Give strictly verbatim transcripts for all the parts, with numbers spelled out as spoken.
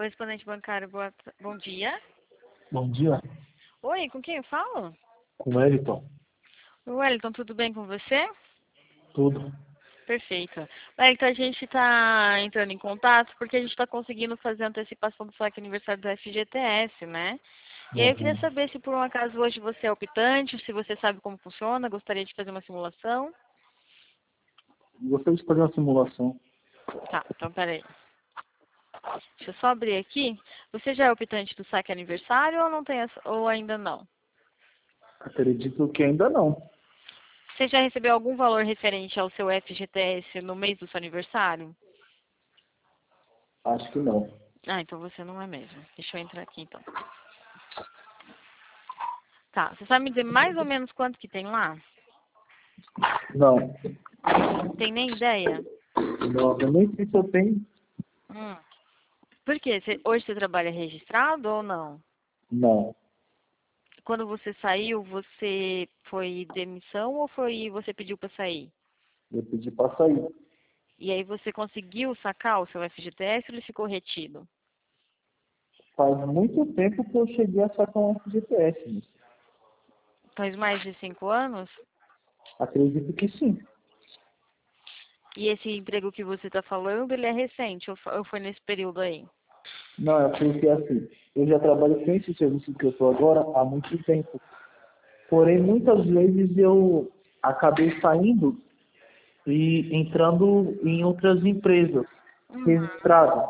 Correspondente bancário, boa, ta- bom dia. Bom dia, Oi, com quem eu falo? com o Wellington. Wellington, tudo bem com você? Tudo. Perfeito. Wellington, a gente está entrando em contato porque a gente está conseguindo fazer a antecipação do saque aniversário do F G T S, né? E aí eu queria Uhum. saber se por um acaso hoje você é optante, se você sabe como funciona, gostaria de fazer uma simulação. Gostaria de fazer uma simulação. Tá, então peraí. Deixa eu só abrir aqui. Você já é optante do saque aniversário ou não tem essa, ou ainda não? Acredito que ainda não. Você já recebeu algum valor referente ao seu F G T S no mês do seu aniversário? Acho que não. Ah, então você não é mesmo. Deixa eu entrar aqui então. Tá, você sabe me dizer mais ou menos quanto que tem lá? Não. Não tem nem ideia? Não, eu nem sei se eu tenho. Hum. Por quê? Você- hoje você trabalha registrado ou não? Não. Quando você saiu, você foi demissão ou foi você pediu para sair? Eu pedi para sair. E aí você conseguiu sacar o seu F G T S ou ele ficou retido? Faz muito tempo que eu cheguei a sacar um F G T S. Né? Faz mais de cinco anos? Acredito que sim. E esse emprego que você está falando, ele é recente ou fo- ou foi nesse período aí? Não, é porque assim, eu já trabalho com esse serviço que eu estou agora há muito tempo. Porém, muitas vezes eu acabei saindo e entrando em outras empresas Uhum. registradas.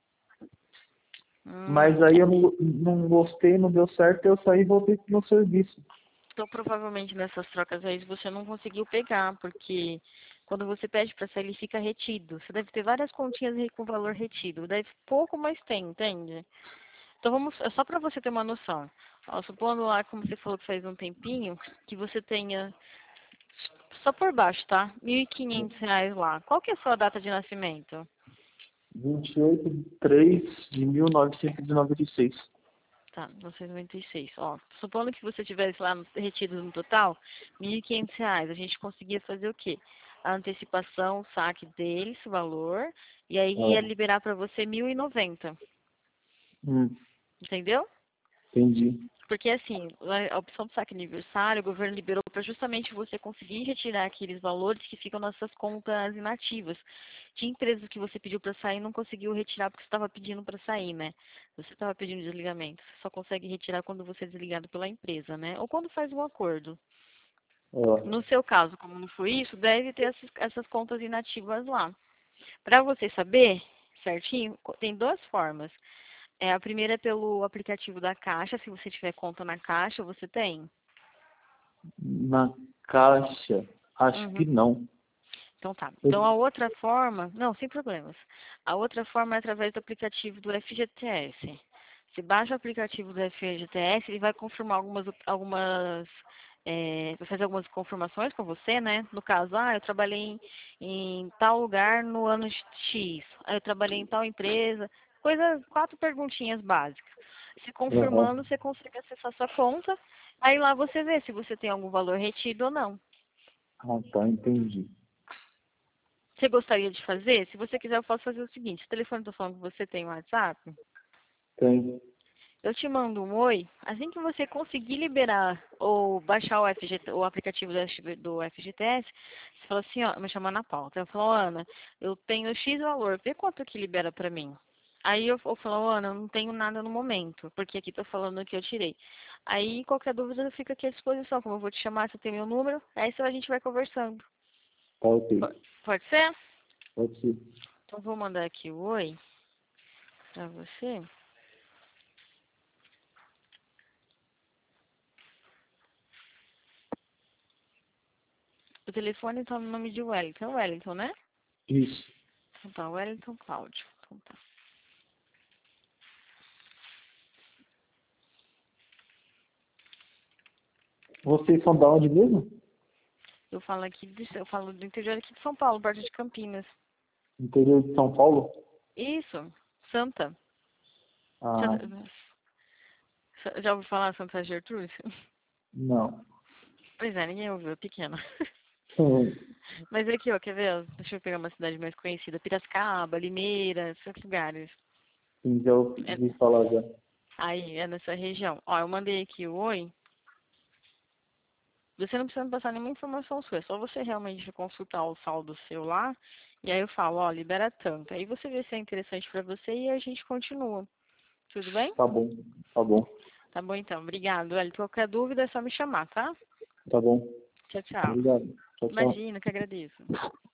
Mas Hum, aí eu não, não gostei, não deu certo, eu saí e voltei pro meu serviço. então, provavelmente nessas trocas aí você não conseguiu pegar, porque quando você pede para sair, ele fica retido. Você deve ter várias continhas aí com valor retido. Deve pouco, mas tem, entende? Então, vamos, é só para você ter uma noção. Ó, supondo lá, como você falou que faz um tempinho, que você tenha, só por baixo, tá? Mil e quinhentos reais lá. Qual que é a sua data de nascimento? vinte e oito de três de mil novecentos e noventa e seis. Tá, novecentos e noventa e seis. Ó, supondo que você tivesse lá no- retido no total, mil e quinhentos reais. A gente conseguia fazer o quê? A antecipação, o saque dele, esse valor, e aí ia Ah, liberar para você mil e noventa. hum, Entendeu? entendi. Porque assim, a a opção do saque aniversário, o governo liberou para justamente você conseguir retirar aqueles valores que ficam nas suas contas inativas. Tinha empresas que você pediu para sair e não conseguiu retirar porque você estava pedindo para sair, né? Você estava pedindo desligamento. Você só consegue retirar quando você é desligado pela empresa, né? Ou quando faz um acordo. Ah, No seu caso, como não foi isso, deve ter essas, essas contas inativas lá. Para você saber certinho, co- tem duas formas. É, a primeira é pelo aplicativo da Caixa, se você tiver conta na Caixa, você tem? na caixa, acho Uhum. que não. Então tá. Então Eu- a outra forma, não, sem problemas. A outra forma é através do aplicativo do F G T S. Você baixa o aplicativo do F G T S, ele vai confirmar algumas, algumas, é, vai fazer algumas confirmações com você, né? No caso, ah, eu trabalhei em, em tal lugar no ano X, ah, eu trabalhei em tal empresa, coisas, quatro perguntinhas básicas. Se Aham. confirmando, você consegue acessar sua conta, aí lá você vê se você tem algum valor retido ou não. Ah, tá, entendi. Você gostaria de fazer? Se você quiser, eu posso fazer o seguinte. O telefone do falando que você tem o WhatsApp, Tem. eu te mando um oi. Assim que você conseguir liberar ou baixar o, F G T, o aplicativo do F- do F G T S, você fala assim, ó, me chamando na pauta. Eu falo, Ana, eu tenho X valor, vê quanto que libera pra mim. Aí eu, eu falo, Ana, eu não tenho nada no momento, porque aqui tô falando que eu tirei. Aí qualquer dúvida eu fico aqui à disposição, como eu vou te chamar, você tem meu número, aí só a gente vai conversando. Tá, ok. Po- Pode ser? Pode ser. Então vou mandar aqui o oi pra você. O telefone tá no nome de Wellington. Wellington, né? Isso. Então tá, Wellington Cláudio. Então tá. Vocês são da onde mesmo? Eu falo aqui, de, eu falo do interior aqui de São Paulo, perto de Campinas. Interior de São Paulo? Isso, Santa. Ah, Santa- Já ouviu falar Santa Gertrude? não. Pois é, ninguém ouviu, é pequena. Hum, Mas aqui, ó, quer ver? Deixa eu pegar uma cidade mais conhecida. Piracicaba, Limeira, esses lugares. Sim, já ouvi falar já. Aí, é nessa região. Ó, eu mandei aqui o oi. Você não precisa me passar nenhuma informação sua, é só você realmente consultar o saldo seu lá, e aí eu falo, ó, libera tanto. Aí você vê se é interessante para você e a gente continua. Tudo bem? Tá bom, tá bom, Tá bom então, obrigado. Olha, qualquer dúvida é só me chamar, tá? tá bom. Tchau, tchau. Obrigado. Tchau, tchau. Imagina, que agradeço.